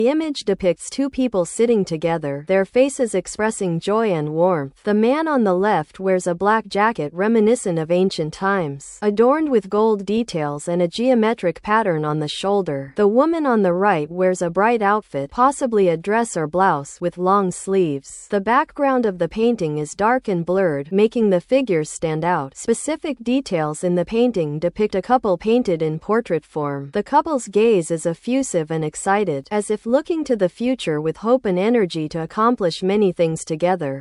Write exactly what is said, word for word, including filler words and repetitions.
The image depicts two people sitting together, their faces expressing joy and warmth. The man on the left wears a black jacket reminiscent of ancient times, adorned with gold details and a geometric pattern on the shoulder. The woman on the right wears a bright outfit, possibly a dress or blouse, with long sleeves. The background of the painting is dark and blurred, making the figures stand out. Specific details in the painting depict a couple painted in portrait form. The couple's gaze is effusive and excited, as if looking to the future with hope and energy to accomplish many things together.